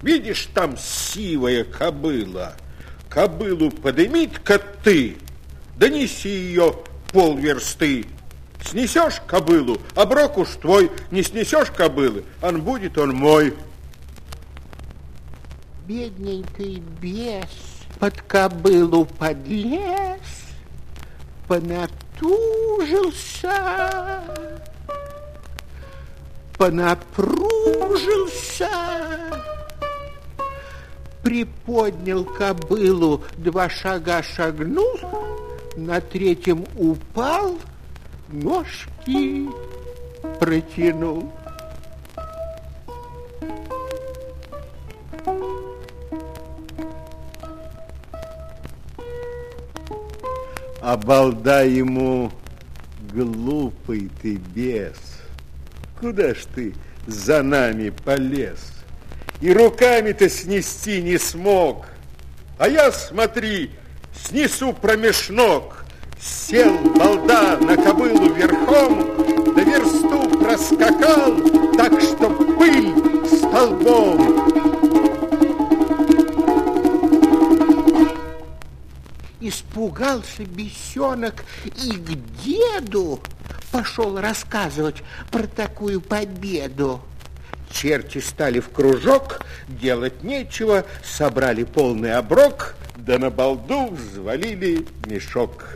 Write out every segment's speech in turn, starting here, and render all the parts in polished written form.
Видишь, там сивая кобыла. Кобылу подымит-ка ты, донеси ее полверсты. Снесешь кобылу, оброк уж твой. Не снесешь кобылы, он будет он мой. Бедненький бес под кобылу подлез, понатужился, понапружился, приподнял кобылу, 2 шага шагнул, на 3-м упал, ножки протянул. А балда ему: глупый ты бес, куда ж ты за нами полез? И руками-то снести не смог. А я, смотри, снесу промеж ног. Сел балда на кобылу верхом, да версту проскакал, так что пыль столбом. Испугался бесенок и к деду пошел рассказывать про такую победу. Черти стали в кружок, делать нечего, собрали полный оброк, да на балду взвалили мешок.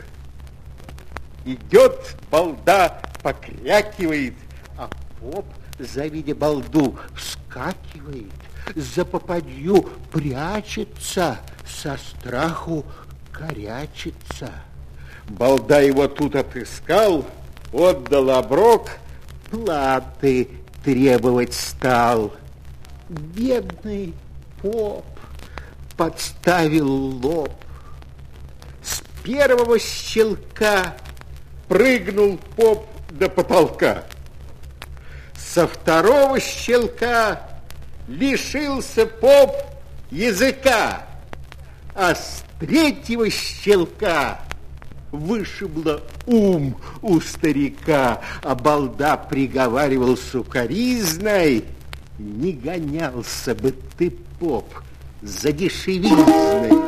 Идет балда, покрякивает, А поп, завидя балду, вскакивает, за попадью прячется, со страху корячится. Балда его тут отыскал, отдал оброк, Платы требовать стал. Бедный поп подставил лоб. С первого щелка прыгнул поп до потолка. Со второго щелка лишился поп языка, а с 3-го щелка вышибло ум у старика, а балда приговаривал сукаризной: не гонялся бы ты, поп, за дешевизной.